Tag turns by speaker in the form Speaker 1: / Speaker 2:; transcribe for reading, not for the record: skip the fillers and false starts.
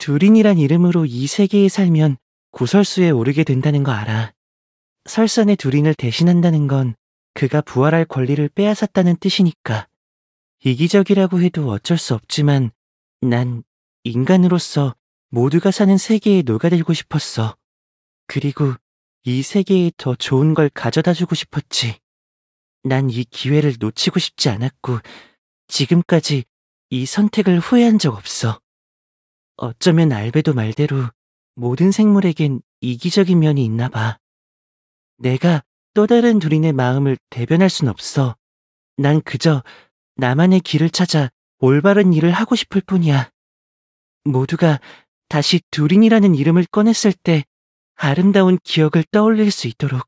Speaker 1: 두린이란 이름으로 이 세계에 살면 구설수에 오르게 된다는 거 알아. 설산의 두린을 대신한다는 건 그가 부활할 권리를 빼앗았다는 뜻이니까. 이기적이라고 해도 어쩔 수 없지만 난 인간으로서 모두가 사는 세계에 녹아들고 싶었어. 그리고 이 세계에 더 좋은 걸 가져다주고 싶었지. 난 이 기회를 놓치고 싶지 않았고 지금까지 이 선택을 후회한 적 없어. 어쩌면 알베도 말대로 모든 생물에겐 이기적인 면이 있나 봐. 내가 또 다른 두린의 마음을 대변할 순 없어. 난 그저 나만의 길을 찾아 올바른 일을 하고 싶을 뿐이야. 모두가 다시 두린이라는 이름을 꺼냈을 때 아름다운 기억을 떠올릴 수 있도록.